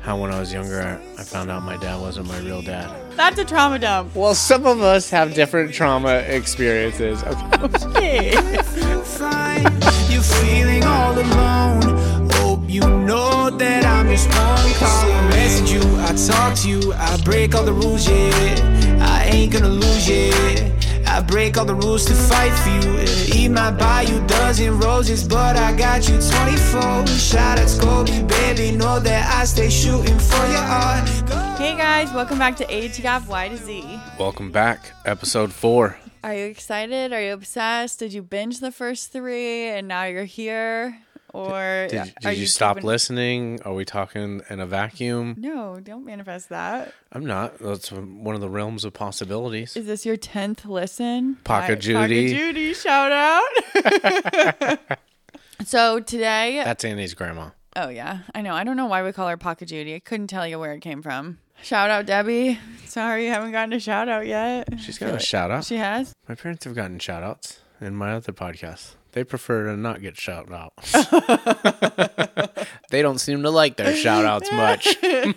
how when I was younger, I found out my dad wasn't my real dad. That's a trauma dump. Well, some of us have different trauma experiences. Okay. You're feeling all alone. Hope you know that I'm just one call. I message you, I talk to you, I break all the rules, yeah. I ain't gonna lose, yeah. I break all the rules to fight for you. Eat my buy you dozen roses, but I got you 24. Shout out to Kobe, baby, know that I stay shooting for your heart. Hey guys, welcome back to Age Gap Y to Z. Welcome back, episode 4. Are you excited? Are you obsessed? Did you binge the first 3 and now you're here? Or Did are you stop listening? Are we talking in a vacuum? No, don't manifest that. I'm not. That's one of the realms of possibilities. Is this your 10th listen? Pocket Judy. Pocket Judy, shout out. So today... That's Annie's grandma. Oh, yeah. I know. I don't know why we call her Pocket Judy. I couldn't tell you where it came from. Shout out, Debbie. Sorry, you haven't gotten a shout out yet. She's got a shout out. She has? My parents have gotten shout outs in my other podcast. They prefer to not get shout out. They don't seem to like their shout outs much.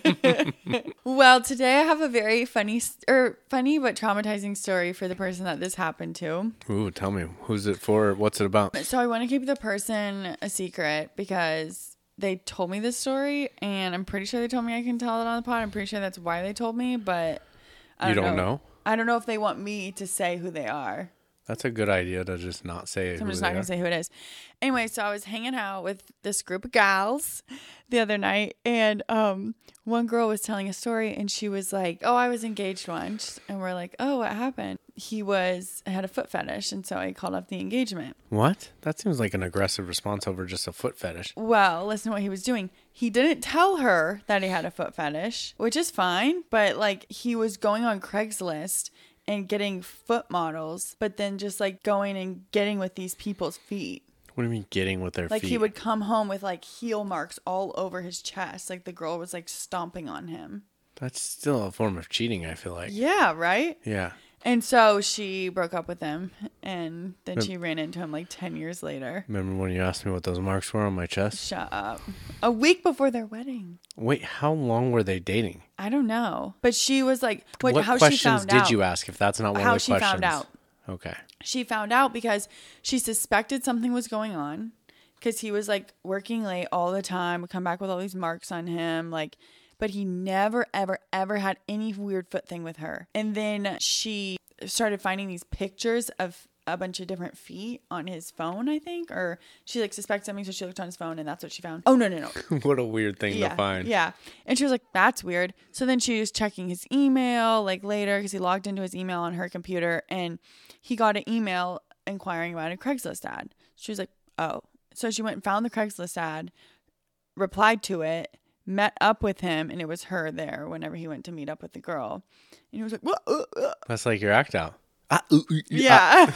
Well, today I have a very funny but traumatizing story for the person that this happened to. Ooh, tell me. Who's it for? What's it about? So I want to keep the person a secret because they told me this story and I'm pretty sure they told me I can tell it on the pod. I'm pretty sure that's why they told me, but I don't know. I don't know if they want me to say who they are. That's a good idea to just not say. So I'm just not going to say who it is. Anyway, so I was hanging out with this group of gals the other night, and one girl was telling a story, and she was like, "Oh, I was engaged once," and we're like, "Oh, what happened?" He had a foot fetish, and so I called up the engagement. What? That seems like an aggressive response over just a foot fetish. Well, listen to what he was doing. He didn't tell her that he had a foot fetish, which is fine, but like he was going on Craigslist and getting foot models, but then just like going and getting with these people's feet. What do you mean getting with their feet? Like he would come home with like heel marks all over his chest. Like the girl was like stomping on him. That's still a form of cheating, I feel like. Yeah, right? Yeah. And so she broke up with him, and then she ran into him like 10 years later. Remember when you asked me what those marks were on my chest? Shut up. A week before their wedding. Wait, how long were they dating? I don't know. But she was like, what how questions she found did out. you ask if that's not one How of the questions? she found out. Okay. She found out because she suspected something was going on because he was like working late all the time, would come back with all these marks on him, like, but he never, ever, ever had any weird foot thing with her. And then she started finding these pictures of a bunch of different feet on his phone, I think, or she like suspected something, so she looked on his phone and that's what she found. Oh, no. What a weird thing to find. Yeah. And she was like, that's weird. So then she was checking his email like later because he logged into his email on her computer and he got an email inquiring about a Craigslist ad. She was like, oh. So she went and found the Craigslist ad, replied to it, met up with him, and it was her there whenever he went to meet up with the girl. And he was like, That's like your act out. Yeah.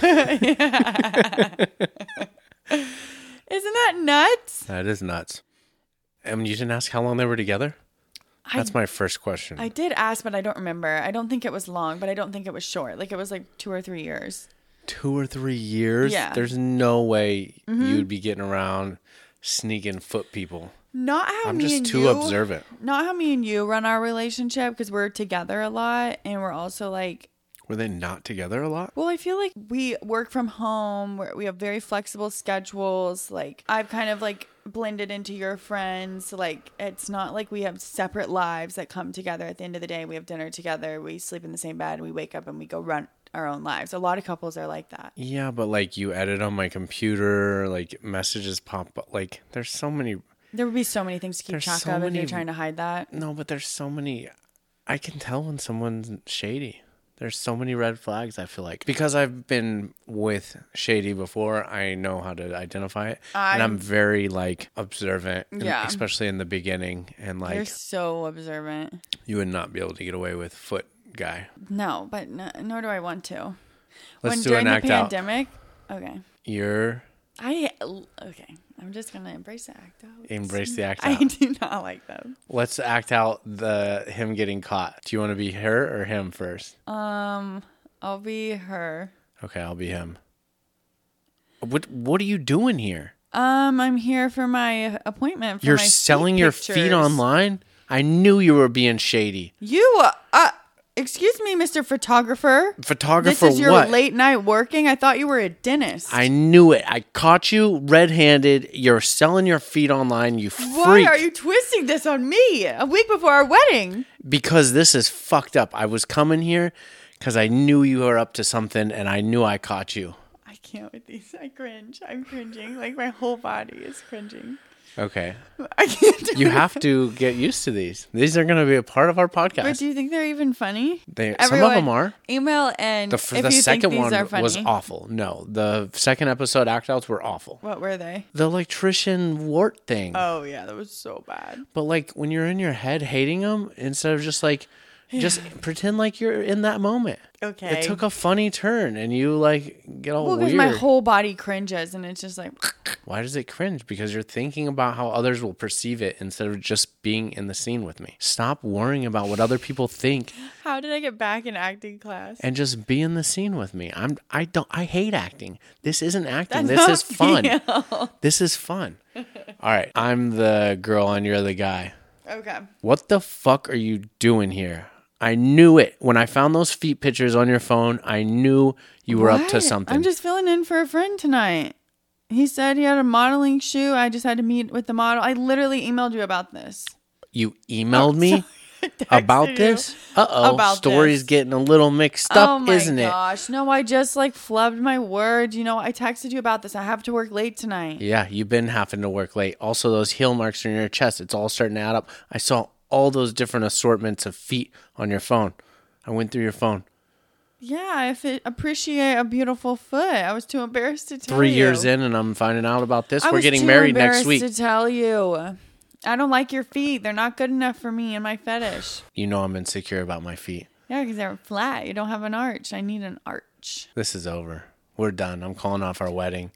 Isn't that nuts? That is nuts. And you didn't ask how long they were together? That's my first question. I did ask, but I don't remember. I don't think it was long, but I don't think it was short. Like it was like 2 or 3 years. 2 or 3 years? Yeah. There's no way you'd be getting around sneaking foot people. Not how I'm me just and too you, observant. Not how me and you run our relationship because we're together a lot and we're also like. Were they not together a lot? Well, I feel like we work from home. We have very flexible schedules. Like I've kind of like blended into your friends. Like it's not like we have separate lives that come together at the end of the day. We have dinner together. We sleep in the same bed. We wake up and we go run our own lives. A lot of couples are like that. Yeah, but like you edit on my computer, like messages pop up. Like there's so many. There would be so many things to keep track of if you're trying to hide that. No, but there's so many. I can tell when someone's shady. There's so many red flags, I feel like. Because I've been with shady before, I know how to identify it. And I'm very, like, observant. Yeah. Especially in the beginning. And, like... You're so observant. You would not be able to get away with foot guy. No, but nor do I want to. Let's do an act out. During the pandemic... Okay. Okay. I'm just going to embrace the act out. Embrace the act out. I do not like them. Let's act out him getting caught. Do you want to be her or him first? I'll be her. Okay, I'll be him. What are you doing here? I'm here for my appointment. You're selling your feet online? I knew you were being shady. You, excuse me, Mr. Photographer. Photographer, this is your what? late night working? I thought you were a dentist. I knew it. I caught you red-handed. You're selling your feet online, you freak. Why are you twisting this on me a week before our wedding? Because this is fucked up. I was coming here because I knew you were up to something, and I knew I caught you. I can't with these. I cringe. I'm cringing. Like, my whole body is cringing. Okay. I can't do You have to get used to these. These are going to be a part of our podcast. But do you think they're even funny? Some of them are. Email and The second one was awful. No, the second episode act outs were awful. What were they? The electrician wart thing. Oh, yeah, that was so bad. But like when you're in your head hating them, instead of just like, just pretend like you're in that moment. Okay. It took a funny turn and you like get all weird. Because my whole body cringes and it's just like. Why does it cringe? Because you're thinking about how others will perceive it instead of just being in the scene with me. Stop worrying about what other people think. How did I get back in acting class? And just be in the scene with me. I hate acting. This isn't acting. This is fun. This is fun. All right. I'm the girl and you're the guy. Okay. What the fuck are you doing here? I knew it. When I found those feet pictures on your phone, I knew you were up to something. I'm just filling in for a friend tonight. He said he had a modeling shoot. I just had to meet with the model. I literally emailed you about this. You emailed me about this? Uh-oh. Story's getting a little mixed up, isn't it? Oh my gosh. No, I just like flubbed my words. You know, I texted you about this. I have to work late tonight. Yeah, you've been having to work late. Also, those heel marks in your chest, it's all starting to add up. I saw all those different assortments of feet on your phone. I went through your phone. Yeah, I appreciate a beautiful foot. I was too embarrassed to tell you. 3 years in and I'm finding out about this. We're getting married next week. I was too embarrassed to tell you. I don't like your feet. They're not good enough for me and my fetish. You know I'm insecure about my feet. Yeah, because they're flat. You don't have an arch. I need an arch. This is over. We're done. I'm calling off our wedding.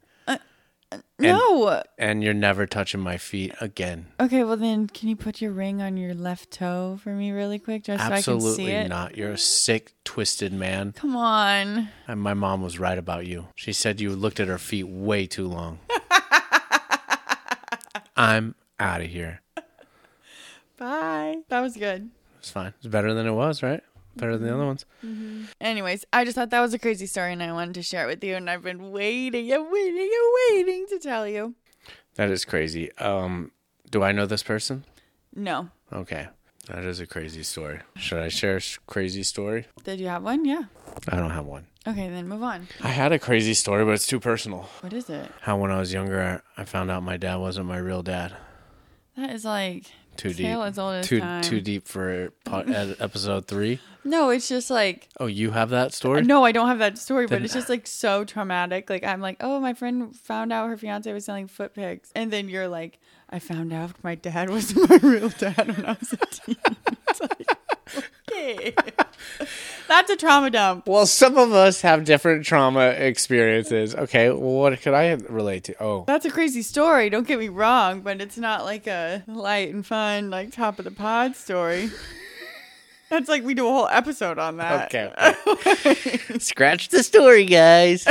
No. And you're never touching my feet again. Okay, well then, can you put your ring on your left toe for me really quick, just so I can see it? Absolutely not. You're a sick, twisted man. Come on. And my mom was right about you. She said you looked at her feet way too long. I'm out of here. Bye. That was good. It's fine. It's better than it was, right? Better than the other ones. Mm-hmm. Anyways, I just thought that was a crazy story and I wanted to share it with you. And I've been waiting to tell you. That is crazy. Do I know this person? No. Okay. That is a crazy story. Should I share a crazy story? Did you have one? Yeah. I don't have one. Okay, then move on. I had a crazy story, but it's too personal. What is it? How when I was younger, I found out my dad wasn't my real dad. That is like... Too deep. As old as time. Too deep for episode 3. No, it's just like. Oh, you have that story? No, I don't have that story, but it's just like so traumatic. Like I'm like, oh, my friend found out her fiance was selling foot pics, and then you're like, I found out my dad wasn't my real dad when I was a teen. It's like, okay, that's a trauma dump. Well, some of us have different trauma experiences. Okay, well, what could I relate to? Oh, that's a crazy story. Don't get me wrong, but it's not like a light and fun, like top of the pod story. That's like we do a whole episode on that. Okay. Scratch the story, guys.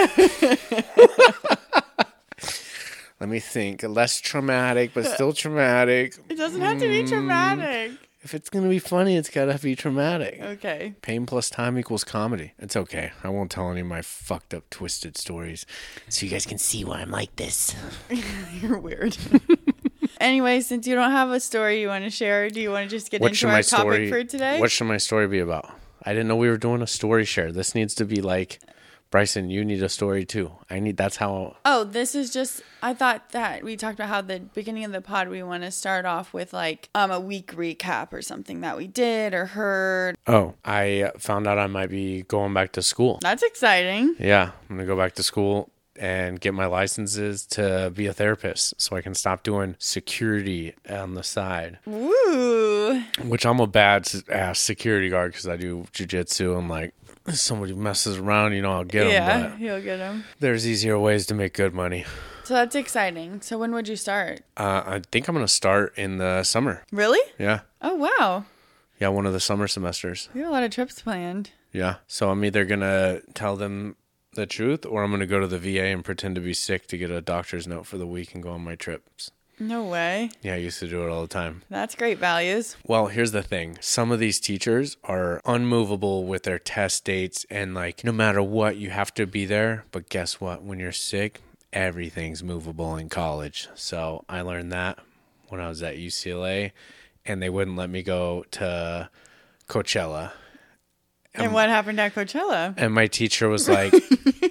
Let me think. Less traumatic, but still traumatic. It doesn't have to be traumatic. If it's going to be funny, it's got to be traumatic. Okay. Pain plus time equals comedy. It's okay. I won't tell any of my fucked up, twisted stories. So you guys can see why I'm like this. You're weird. Anyway, since you don't have a story you want to share, do you want to just get into our topic for today? What should my story be about? I didn't know we were doing a story share. This needs to be like, Bryson, you need a story too. That's how. Oh, this is just, I thought that we talked about how the beginning of the pod, we want to start off with like a week recap or something that we did or heard. Oh, I found out I might be going back to school. That's exciting. Yeah, I'm going to go back to school and get my licenses to be a therapist so I can stop doing security on the side. Woo! Which I'm a bad ass security guard because I do jiu-jitsu and like if somebody messes around, I'll get them. Yeah, you'll get them. There's easier ways to make good money. So that's exciting. So when would you start? I think I'm going to start in the summer. Really? Yeah. Oh, wow. Yeah, one of the summer semesters. We have a lot of trips planned. Yeah. So I'm either going to tell them the truth or I'm going to go to the VA and pretend to be sick to get a doctor's note for the week and go on my trips. No way. Yeah, I used to do it all the time. That's great values. Well, here's the thing. Some of these teachers are unmovable with their test dates and like no matter what, you have to be there. But guess what? When you're sick, everything's movable in college. So I learned that when I was at UCLA and they wouldn't let me go to Coachella. And what happened at Coachella? And my teacher was like, yeah,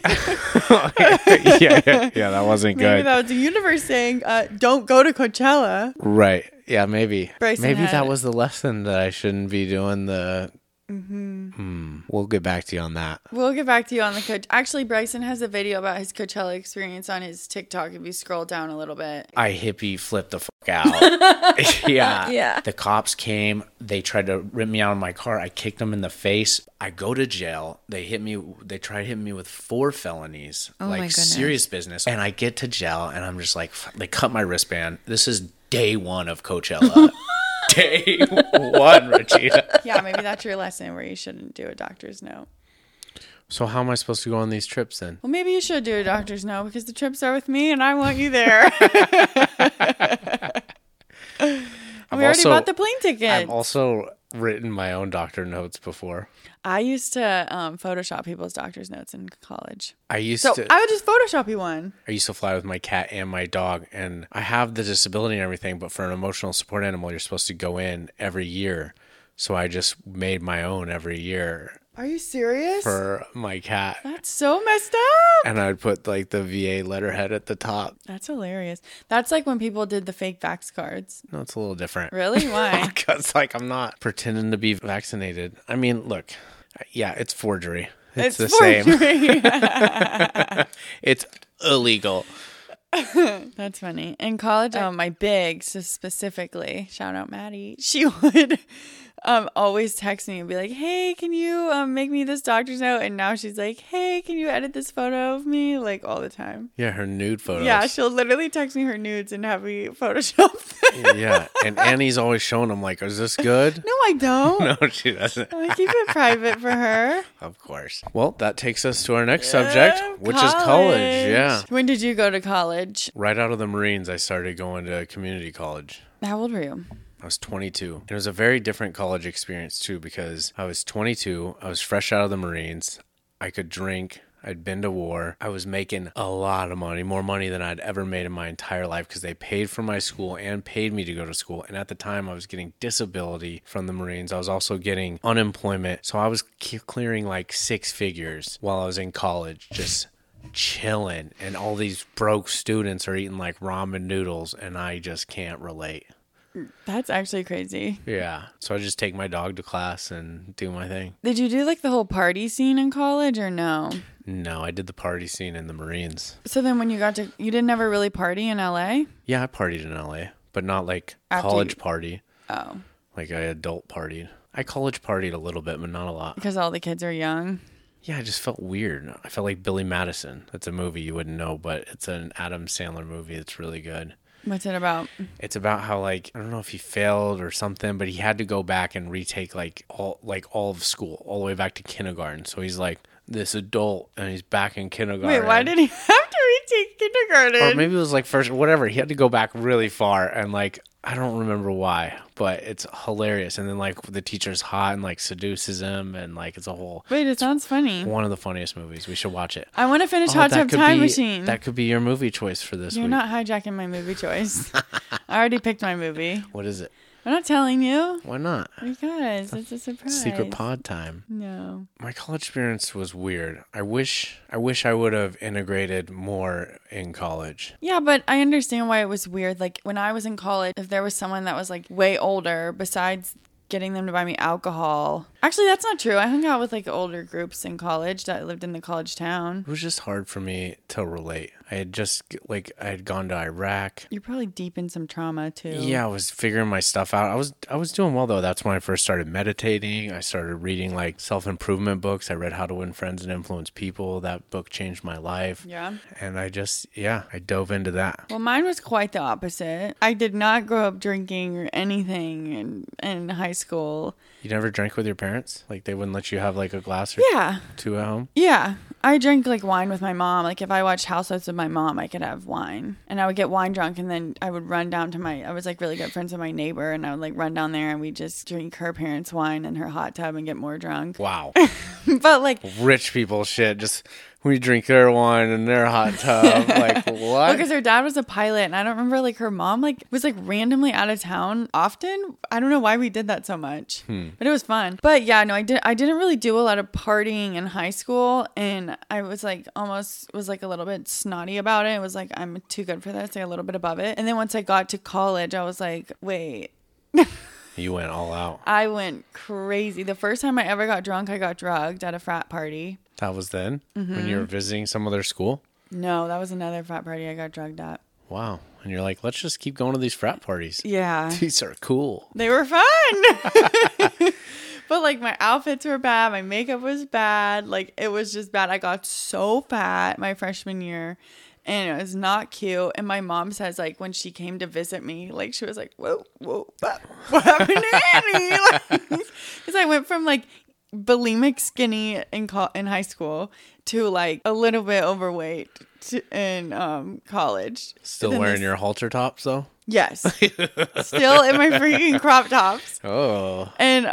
that wasn't good. Maybe that was the universe saying, don't go to Coachella. Right. Yeah, maybe. Bryson maybe had that it. was the lesson that I shouldn't be doing the... We'll get back to you on that. We'll get back to you on the Coach. Actually, Bryson has a video about his Coachella experience on his TikTok if you scroll down a little bit. I hippie flipped the fuck out. Yeah. The cops came. They tried to rip me out of my car. I kicked them in the face. I go to jail. They hit me. They tried hitting me with 4 felonies. Oh my like goodness. serious business. And I get to jail and I'm just like, they cut my wristband. This is day 1 of Coachella. Day 1, Regina. Yeah, maybe that's your lesson where you shouldn't do a doctor's note. So how am I supposed to go on these trips then? Well, maybe you should do a doctor's note because the trips are with me and I want you there. We already bought the plane ticket. I've also written my own doctor notes before. I used to Photoshop people's doctor's notes in college. I would just Photoshop you one. I used to fly with my cat and my dog, and I have the disability and everything, but for an emotional support animal, you're supposed to go in every year. So I just made my own every year. Are you serious? For my cat. That's so messed up. And I'd put like the VA letterhead at the top. That's hilarious. That's like when people did the fake vax cards. No, it's a little different. Really? Why? Because like I'm not pretending to be vaccinated. I mean, look, yeah, it's forgery. It's the forgery. same. It's illegal. That's funny. In college, my big, so specifically, shout out Maddie, she would always text me and be like, hey, can you make me this doctor's note? And now she's like, hey, can you edit this photo of me? Like all the time. Yeah, her nude photos. Yeah, she'll literally text me her nudes and have me Photoshop them. Yeah, and Annie's always showing them like, is this good? No, I don't. No, she doesn't. I keep it private for her. Of course. Well, that takes us to our next subject, which is college. Yeah. When did you go to college? Right out of the Marines, I started going to community college. How old were you? I was 22. It was a very different college experience, too, because I was 22. I was fresh out of the Marines. I could drink. I'd been to war. I was making a lot of money, more money than I'd ever made in my entire life because they paid for my school and paid me to go to school. And at the time, I was getting disability from the Marines. I was also getting unemployment. So I was clearing like 6 figures while I was in college, just chilling. And all these broke students are eating like ramen noodles, and I just can't relate. That's actually crazy. Yeah. So I just take my dog to class and do my thing. Did you do like the whole party scene in college or no? No, I did the party scene in the Marines. So then when you didn't ever really party in LA? Yeah, I partied in LA, but not like college party. Oh. Like I adult partied. I college partied a little bit, but not a lot. Because all the kids are young? Yeah, I just felt weird. I felt like Billy Madison. That's a movie you wouldn't know, but it's an Adam Sandler movie that's really good. What's it about? It's about how like I don't know if he failed or something, but he had to go back and retake all of school all the way back to kindergarten. So he's like this adult and he's back in kindergarten. Wait, why did he have to retake kindergarten? Or maybe it was like first, whatever. He had to go back really far and like I don't remember why, but it's hilarious. And then like the teacher's hot and like seduces him and like it's a whole. Wait, it sounds funny. One of the funniest movies. We should watch it. I want to finish Hot Tub Time Machine. That could be your movie choice for this week. You're not hijacking my movie choice. I already picked my movie. What is it? I'm not telling you. Why not? Because it's a surprise. Secret pod time. No. My college experience was weird. I wish I would have integrated more in college. Yeah, but I understand why it was weird. Like when I was in college, if there was someone that was like way older, besides getting them to buy me alcohol. Actually, that's not true. I hung out with like older groups in college that lived in the college town. It was just hard for me to relate. I had gone to Iraq. You're probably deep in some trauma too. Yeah, I was figuring my stuff out. I was doing well though. That's when I first started meditating. I started reading like self-improvement books. I read How to Win Friends and Influence People. That book changed my life. Yeah. And I dove into that. Well, mine was quite the opposite. I did not grow up drinking or anything in high school. You never drank with your parents? Like they wouldn't let you have like a glass or two at home? Yeah. I drank like wine with my mom. Like if I watched Housewives with my mom, I could have wine, and I would get wine drunk, and then I would run down to I was like really good friends with my neighbor, and I would like run down there and we just drink her parents' wine in her hot tub and get more drunk. Wow. But like rich people shit. Just we drink their wine in their hot tub. Like what? Because her dad was a pilot, and I don't remember like her mom like was like randomly out of town often. I don't know why we did that so much, but it was fun. But yeah, no, I didn't really do a lot of partying in high school, and I was like almost was like a little bit snotty about it. It was like I'm too good for this, like a little bit above it. And then once I got to college, I was like, wait. You went all out. I went crazy. The first time I ever got drunk, I got drugged at a frat party. That was then when you were visiting some other school? No, that was another frat party I got drugged at. Wow. And you're like, let's just keep going to these frat parties. Yeah. These are cool. They were fun. But like my outfits were bad. My makeup was bad. Like it was just bad. I got so fat my freshman year. And it was not cute. And my mom says, like, when she came to visit me, like, she was like, whoa, what happened to Annie? Because I went from, like, bulimic skinny in high school to, like, a little bit overweight in college. Still wearing your halter tops, though? Yes. Still in my freaking crop tops. Oh. And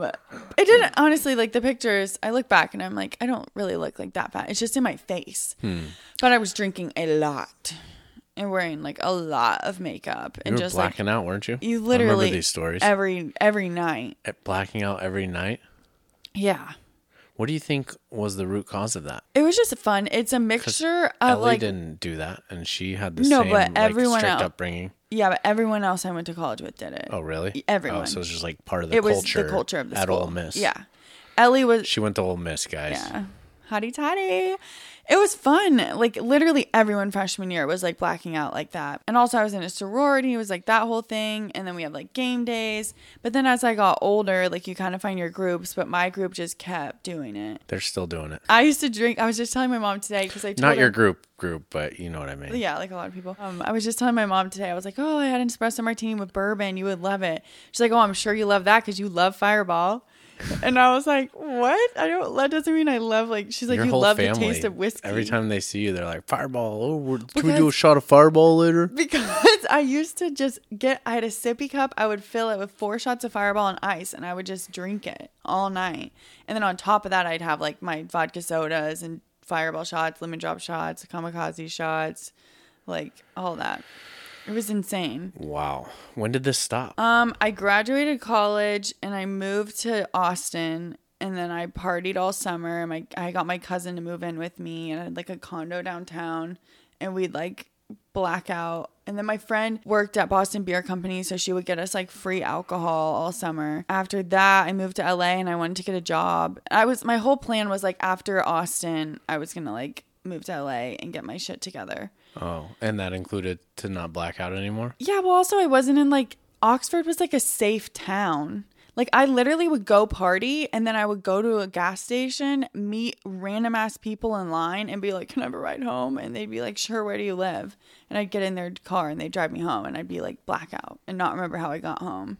it didn't, honestly, like, the pictures, I look back and I'm like, I don't really look like that fat. It's just in my face. But I was drinking a lot and wearing like a lot of makeup and you were just blacking out, weren't you? You literally I remember these stories. Every night. Blacking out every night? Yeah. What do you think was the root cause of that? It was just fun. It's a mixture of Ellie like didn't do that, and she had the same but everyone strict else, upbringing. Yeah, but everyone else I went to college with did it. Oh, really? Everyone. Oh, so it's just like part of the culture. It culture. was the culture of the at school. Ole Miss. Yeah. Ellie was. She went to Ole Miss, guys. Yeah. Hotty toddy. It was fun. Like literally everyone freshman year was like blacking out like that. And also I was in a sorority. It was like that whole thing. And then we had like game days. But then as I got older, like you kind of find your groups. But my group just kept doing it. They're still doing it. I used to drink. I was just telling my mom today because I told Not her, your group, but you know what I mean. Yeah, like a lot of people. I was just telling my mom today. I was like, oh, I had an espresso martini with bourbon. You would love it. She's like, oh, I'm sure you love that because you love Fireball. And I was like, what? That doesn't mean I love, like, she's like, Your you whole love family, the taste of whiskey. Every time they see you, they're like, Fireball. Oh, can we do a shot of Fireball later? Because I used to just I had a sippy cup. I would fill it with 4 shots of Fireball and ice, and I would just drink it all night. And then on top of that, I'd have like my vodka sodas and Fireball shots, lemon drop shots, kamikaze shots, like all that. It was insane. Wow. When did this stop? I graduated college and I moved to Austin, and then I partied all summer. And I got my cousin to move in with me, and I had like a condo downtown, and we'd like black out. And then my friend worked at Boston Beer Company, so she would get us like free alcohol all summer. After that, I moved to LA and I wanted to get a job. My whole plan was like after Austin, I was gonna like move to LA and get my shit together. Oh, and that included to not black out anymore? Yeah, well, also I wasn't in like, Oxford was like a safe town. Like I literally would go party and then I would go to a gas station, meet random ass people in line and be like, can I have a ride home? And they'd be like, sure, where do you live? And I'd get in their car and they'd drive me home and I'd be like blackout and not remember how I got home.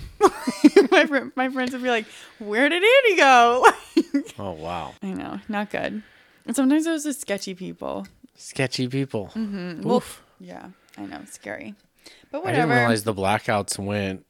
my friends would be like, where did Annie go? Oh, wow. I know, not good. And sometimes those are sketchy people. Sketchy people. Mm-hmm. Oof. Well, yeah, I know. It's scary. But whatever. I didn't realize the blackouts went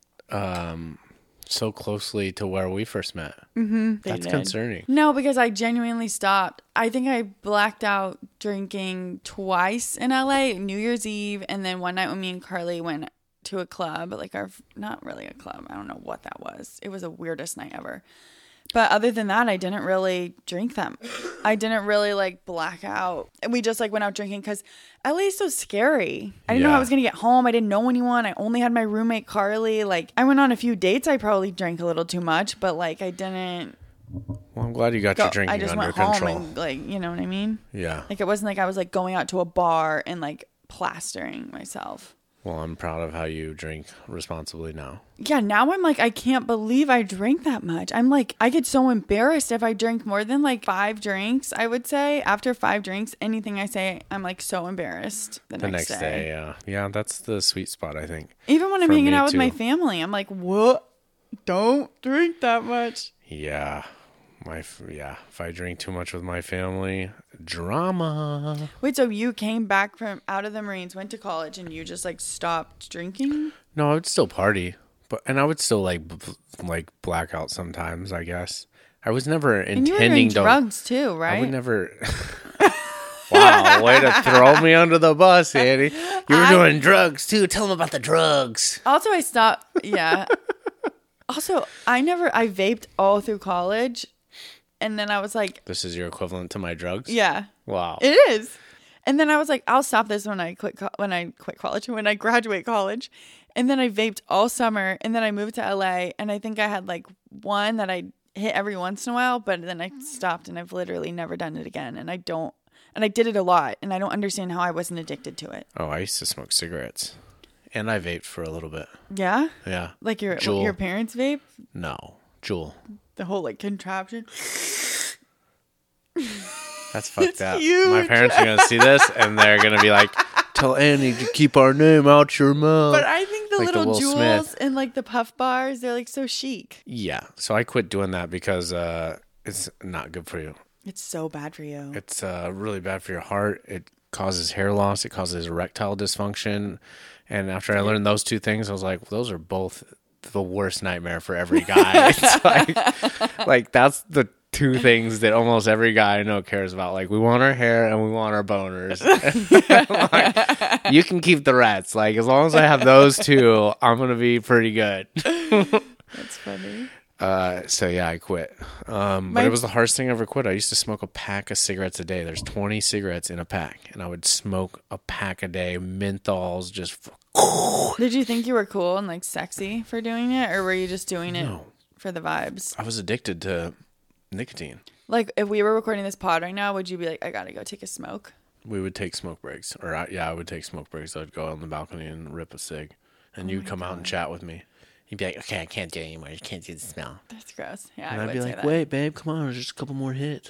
so closely to where we first met. Mm-hmm, That's concerning. No, because I genuinely stopped. I think I blacked out drinking twice in LA, New Year's Eve. And then one night when me and Carly went to a club, like not really a club. I don't know what that was. It was the weirdest night ever. But other than that, I didn't really drink them. I didn't really like black out. And we just like went out drinking because LA is so scary. I didn't know how I was going to get home. I didn't know anyone. I only had my roommate, Carly. Like I went on a few dates. I probably drank a little too much, but like I didn't. Well, I'm glad you got your drinking I just under went control. home and like, you know what I mean? Yeah. Like it wasn't like I was like going out to a bar and like plastering myself. Well, I'm proud of how you drink responsibly now. Yeah, now I'm like, I can't believe I drank that much. I'm like, I get so embarrassed if I drink more than like 5 drinks, I would say. After 5 drinks, anything I say, I'm like so embarrassed the next day. Yeah. Yeah, that's the sweet spot, I think. Even when I'm hanging out with my family, I'm like, what? Don't drink that much. Yeah. If I drink too much with my family, drama. Wait, so you came back from out of the Marines, went to college, and you just like stopped drinking? No, I would still party, and I would still like black out sometimes, I guess. I was never intending you were doing drugs too, right? I would never. Wow, way to throw me under the bus, Annie. You were doing drugs too. Tell them about the drugs. Also, I stopped. Yeah. Also, I vaped all through college. And then I was like, this is your equivalent to my drugs? Yeah. Wow. It is. And then I was like, I'll stop this when I graduate college. And then I vaped all summer. And then I moved to LA. And I think I had like one that I hit every once in a while. But then I stopped and I've literally never done it again. And I did it a lot. And I don't understand how I wasn't addicted to it. Oh, I used to smoke cigarettes. And I vaped for a little bit. Yeah? Yeah. Like your parents vape? No. Juul. The whole like contraption. That's fucked up. Huge. My parents are going to see this and they're going to be like, tell Annie to keep our name out your mouth. But I think the little Juuls and like the puff bars, they're like so chic. Yeah. So I quit doing that because it's not good for you. It's so bad for you. It's really bad for your heart. It causes hair loss. It causes erectile dysfunction. And after I learned those two things, I was like, those are both the worst nightmare for every guy. It's like that's the two things that almost every guy I know cares about. Like, we want our hair and we want our boners. Like, you can keep the rats. Like, as long as I have those two, I'm going to be pretty good. That's funny. So yeah, I quit. But it was the hardest thing I ever quit. I used to smoke a pack of cigarettes a day. There's 20 cigarettes in a pack, and I would smoke a pack a day, menthols, just. Did you think you were cool and like sexy for doing it, or were you just doing it for the vibes? I was addicted to nicotine. Like, if we were recording this pod right now, would you be like, I gotta go take a smoke? We would take smoke breaks, I would take smoke breaks. I'd go on the balcony and rip a cig, and you'd come out and chat with me. You'd be like, okay, I can't do it anymore. You can't do the smell. That's gross. Yeah, and I'd be like, wait, babe, come on. There's just a couple more hits.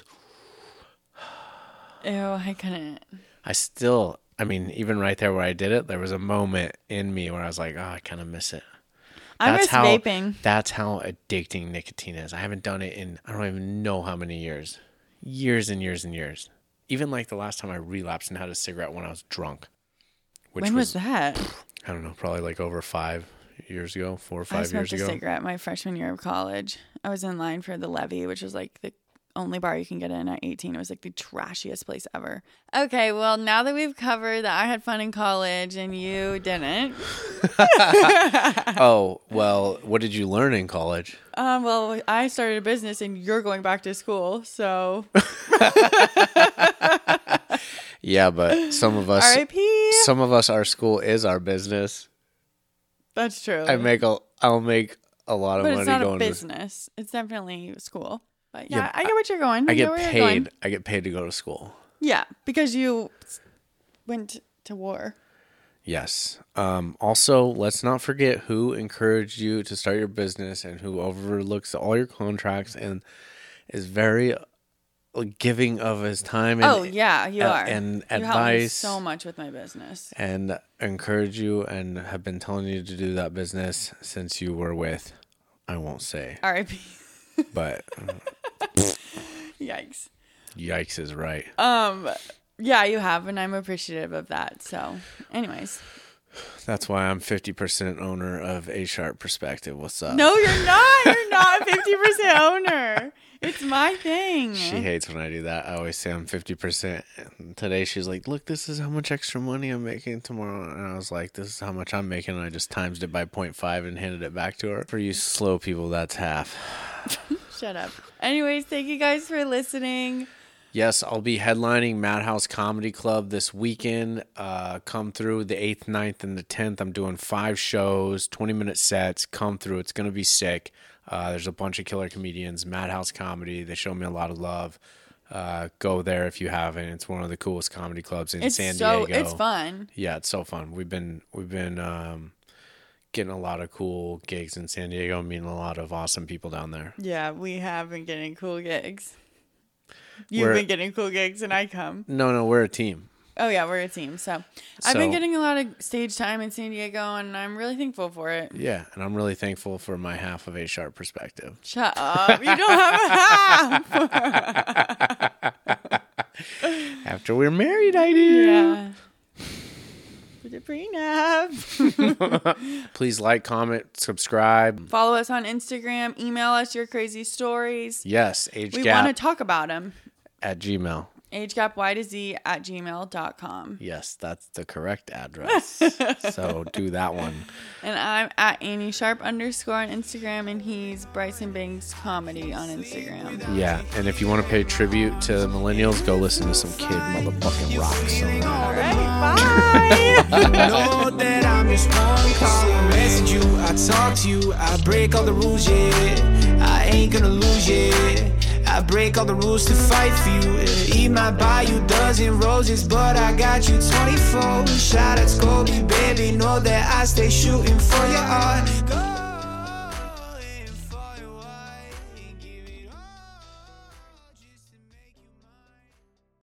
Ew, I couldn't. Even right there where I did it, there was a moment in me where I was like, oh, I kind of miss it. I miss vaping. That's how addicting nicotine is. I haven't done it in, I don't even know how many years. Years and years and years. Even like the last time I relapsed and had a cigarette when I was drunk. When was that? I don't know, probably like over 5 years ago, 4 or 5 years ago. I smoked a cigarette my freshman year of college. I was in line for the Levy, which was like the only bar you can get in at 18. It was like the trashiest place ever. Okay, well, now that we've covered that I had fun in college and you didn't. Oh, well, what did you learn in college? Well, I started a business and you're going back to school, so. Yeah, but some of us, R.I.P. Some of us, our school is our business. That's true. I'll make a lot of money going to. But it's not a business. It's definitely school. But yeah, I get what you're going. I get paid. I get paid to go to school. Yeah, because you went to war. Yes. Also, let's not forget who encouraged you to start your business and who overlooks all your contracts and is very giving of his time. And, you are. And you advice. Helped me so much with my business. And encourage you and have been telling you to do that business since you were with, I won't say. R.I.P. But. Yikes. Yikes is right. Yeah, you have, and I'm appreciative of that. So, anyways. That's why I'm 50% owner of A Sharp Perspective. What's up? No, you're not. You're not 50% owner. It's my thing. She hates when I do that. I always say I'm 50%. And today she's like, look, this is how much extra money I'm making tomorrow. And I was like, this is how much I'm making. And I just times it by 0.5 and handed it back to her. For you slow people, that's half. Shut up. Anyways, thank you guys for listening. Yes, I'll be headlining Madhouse Comedy Club this weekend. Come through the 8th, 9th, and the 10th. I'm doing 5 shows, 20-minute sets. Come through. It's going to be sick. There's a bunch of killer comedians. Madhouse Comedy. They show me a lot of love. Go there if you haven't. It's one of the coolest comedy clubs in San Diego. It's fun. Yeah, it's so fun. We've been getting a lot of cool gigs in San Diego, meeting a lot of awesome people down there. Yeah, we have been getting cool gigs. You've been getting cool gigs and I come. No, we're a team. Oh, yeah, we're a team. So I've been getting a lot of stage time in San Diego, and I'm really thankful for it. Yeah, and I'm really thankful for my half of A Sharp perspective. Shut up. You don't have a half. After we're married, I do. Yeah. For the prenup. Please like, comment, subscribe. Follow us on Instagram. Email us your crazy stories. Yes, We want to talk about them. at Gmail. agegapy2z@gmail.com. Yes, that's the correct address. So do that one. And I'm at Annie Sharp _ on Instagram, and he's Bryson Banks Comedy on Instagram. Yeah, and if you want to pay tribute to the millennials, go listen to some Kid Motherfucking Rock song. All right, bye. You know that I'm just one call. I message you, I talk to you, I break all the rules, yeah. I ain't gonna lose, yeah. I break all the rules to fight for you. Eat my bayou dozen roses, but I got you 24. Shout out to Kobe, baby. Know that I stay shooting for your heart.